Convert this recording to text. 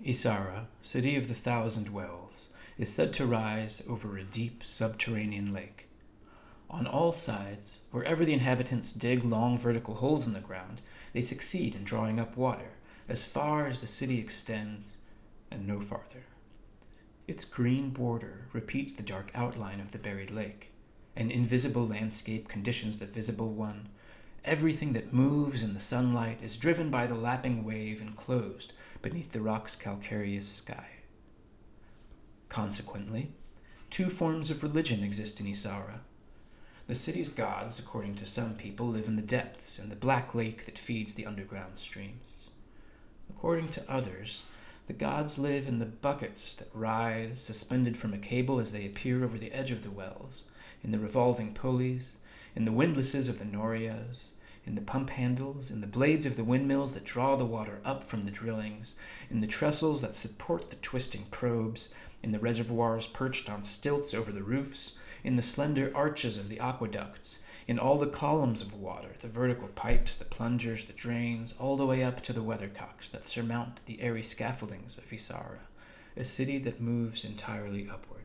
Isara, city of the thousand wells, is said to rise over a deep subterranean lake. On all sides, wherever the inhabitants dig long vertical holes in the ground, they succeed in drawing up water as far as the city extends and no farther. Its green border repeats the dark outline of the buried lake. An invisible landscape conditions the visible one. Everything that moves in the sunlight is driven by the lapping wave enclosed beneath the rock's calcareous sky. Consequently, two forms of religion exist in Isara. The city's gods, according to some people, live in the depths in the black lake that feeds the underground streams. According to others, the gods live in the buckets that rise, suspended from a cable as they appear over the edge of the wells, in the revolving pulleys, in the windlasses of the norias, in the pump handles, in the blades of the windmills that draw the water up from the drillings, in the trestles that support the twisting probes, in the reservoirs perched on stilts over the roofs, in the slender arches of the aqueducts, in all the columns of water, the vertical pipes, the plungers, the drains, all the way up to the weathercocks that surmount the airy scaffoldings of Isara, a city that moves entirely upward.